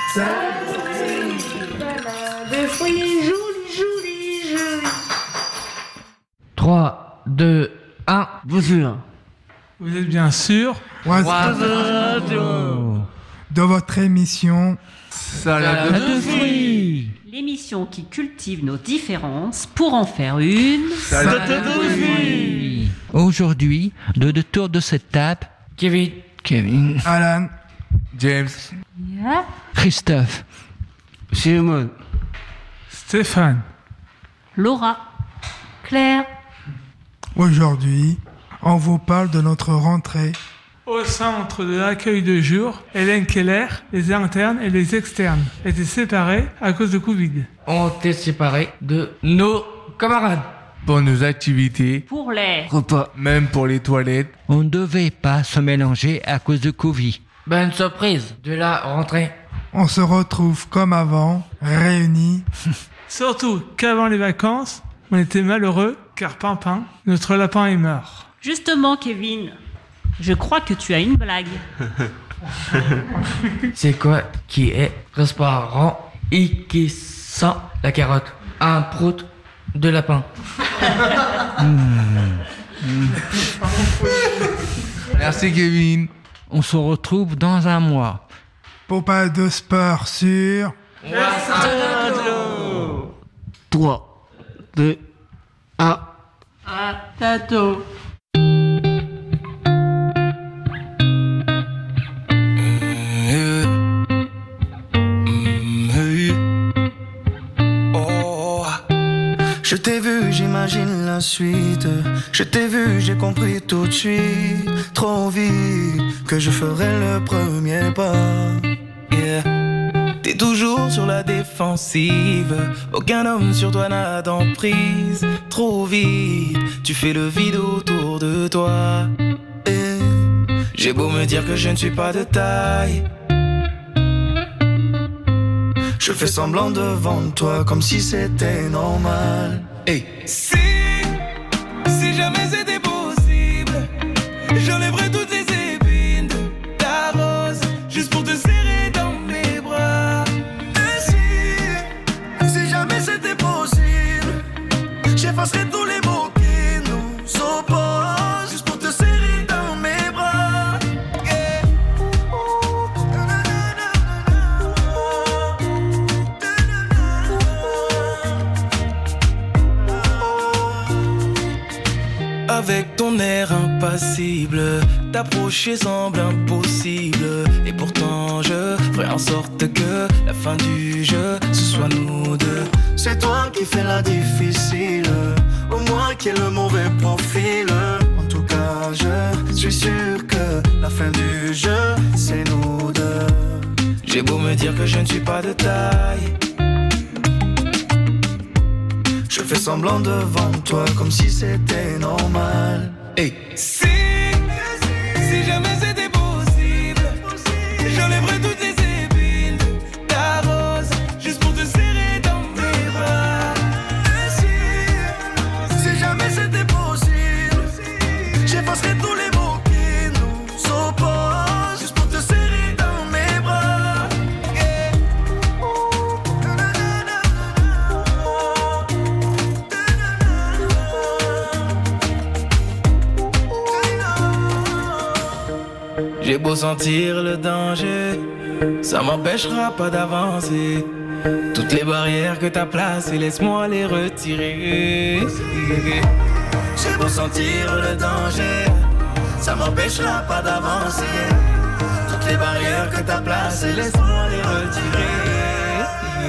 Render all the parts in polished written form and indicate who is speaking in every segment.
Speaker 1: Salade, fruits, joli.
Speaker 2: 3, 2, 1, bonjour.
Speaker 3: Vous êtes bien sûr
Speaker 4: de votre émission
Speaker 2: Salade de fruits.
Speaker 5: L'émission qui cultive nos différences pour en faire une
Speaker 2: Salade de fruits. Aujourd'hui, de tour de cette table, Kevin,
Speaker 4: Alan,
Speaker 6: James,
Speaker 2: Christophe,
Speaker 6: Simon,
Speaker 3: Stéphane.
Speaker 5: Laura, Claire.
Speaker 4: Aujourd'hui, on vous parle de notre rentrée.
Speaker 3: Au centre de l'accueil de jour, Hélène Keller, les internes et les externes étaient séparés à cause de Covid.
Speaker 2: ont été séparés de nos camarades.
Speaker 6: pour nos activités,
Speaker 5: Pour les
Speaker 2: Repas.
Speaker 6: même pour les toilettes.
Speaker 2: On ne devait pas se mélanger à cause de Covid. Bonne surprise de la rentrée.
Speaker 4: On se retrouve comme avant, réunis.
Speaker 3: Surtout qu'avant les vacances, on était malheureux car Pimpin, notre lapin, est mort.
Speaker 5: Justement, Kevin, je crois que tu as une blague.
Speaker 2: C'est quoi qui est transparent et qui sent la carotte? Un prout de lapin.
Speaker 6: Merci Kevin.
Speaker 2: On se retrouve dans un mois.
Speaker 4: Pour pas de sport sur
Speaker 2: 3, 2, 1.
Speaker 5: À tantôt.
Speaker 7: Oh, je t'ai vu, j'imagine la suite. Je t'ai vu, j'ai compris tout de suite, trop vite, que je ferai le premier pas. Yeah. T'es toujours sur la défensive, aucun homme sur toi n'a d'emprise. Trop vite, tu fais le vide autour de toi. Et j'ai beau me dire que je ne suis pas de taille, je fais semblant devant toi comme si c'était normal. Hey. Si jamais c'était possible, j'enlèverais toutes les épines de ta rose juste pour te serrer dans mes bras. Et si jamais c'était possible, j'effacerais tous les mots qui nous opposent juste pour te serrer dans mes bras. Yeah. Avec ton air impassible, t'approcher semble impossible. Et pourtant je ferai en sorte que la fin du jeu, ce soit nous deux. C'est toi qui fais la difficile, ou moi qui ai le mauvais profil. En tout cas je suis sûr que la fin du jeu, c'est nous deux. J'ai beau me dire que je ne suis pas de taille, je fais semblant devant toi comme si c'était normal. Hey. Si jamais c'était possible, j'enlèverais toutes les épines de ta rose juste pour te serrer dans mes bras. Et si jamais c'était possible, j'effacerais tous les mots qui nous opposent juste pour te serrer dans mes bras. Yeah. J'ai beau sentir le danger, ça m'empêchera pas d'avancer. Toutes les barrières que t'as placées, laisse-moi les retirer. J'ai beau sentir le danger, ça m'empêchera pas d'avancer. Toutes les barrières que t'as placées, laisse-moi les retirer.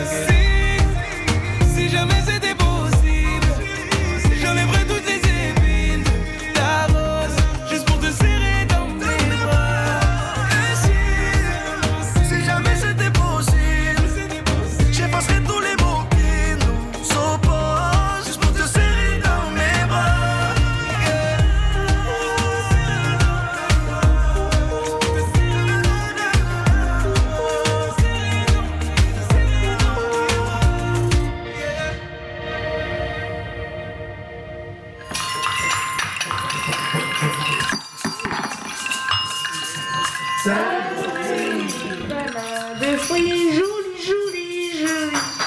Speaker 7: Si jamais c'était possible, j'enlèverais toutes les épines de ta rose juste pour te serrer dans mes bras. Et si jamais c'était possible, j'effacerais tous les mots qui nous opposent juste pour te serrer dans mes bras.
Speaker 1: Salade, fruits,